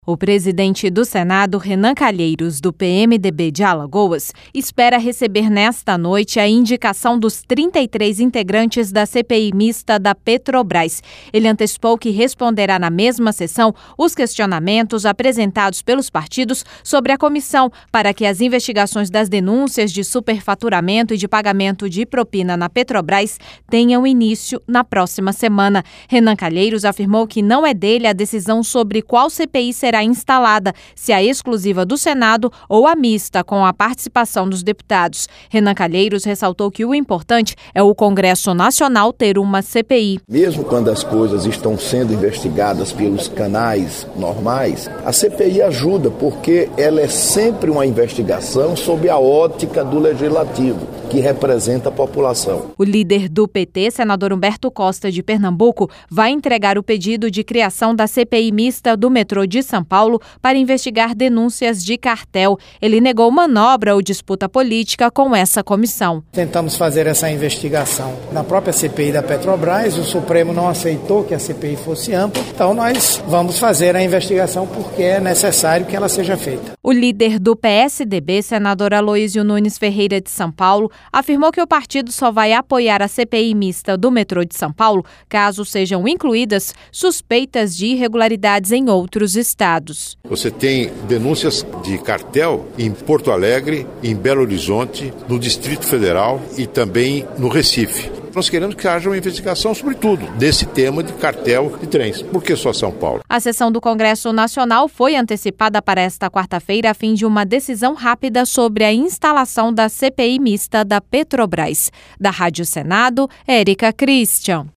O presidente do Senado, Renan Calheiros, do PMDB de Alagoas, espera receber nesta noite a indicação dos 33 integrantes da CPI mista da Petrobras. Ele antecipou que responderá na mesma sessão os questionamentos apresentados pelos partidos sobre a comissão para que as investigações das denúncias de superfaturamento e de pagamento de propina na Petrobras tenham início na próxima semana. Renan Calheiros afirmou que não é dele a decisão sobre qual CPI será instalada, se a exclusiva do Senado ou a mista com a participação dos deputados. Renan Calheiros ressaltou que o importante é o Congresso Nacional ter uma CPI. Mesmo quando as coisas estão sendo investigadas pelos canais normais, a CPI ajuda porque ela é sempre uma investigação sob a ótica do Legislativo, que representa a população. O líder do PT, senador Humberto Costa, de Pernambuco, vai entregar o pedido de criação da CPI mista do metrô de São Paulo para investigar denúncias de cartel. Ele negou manobra ou disputa política com essa comissão. Tentamos fazer essa investigação na própria CPI da Petrobras, o Supremo não aceitou que a CPI fosse ampla, então nós vamos fazer a investigação porque é necessário que ela seja feita. O líder do PSDB, senador Aloísio Nunes Ferreira de São Paulo, afirmou que o partido só vai apoiar a CPI mista do metrô de São Paulo caso sejam incluídas suspeitas de irregularidades em outros estados. Você tem denúncias de cartel em Porto Alegre, em Belo Horizonte, no Distrito Federal e também no Recife. Nós queremos que haja uma investigação sobre tudo, desse tema de cartel de trens. Por que só São Paulo? A sessão do Congresso Nacional foi antecipada para esta quarta-feira a fim de uma decisão rápida sobre a instalação da CPI mista da Petrobras. Da Rádio Senado, Érica Christian.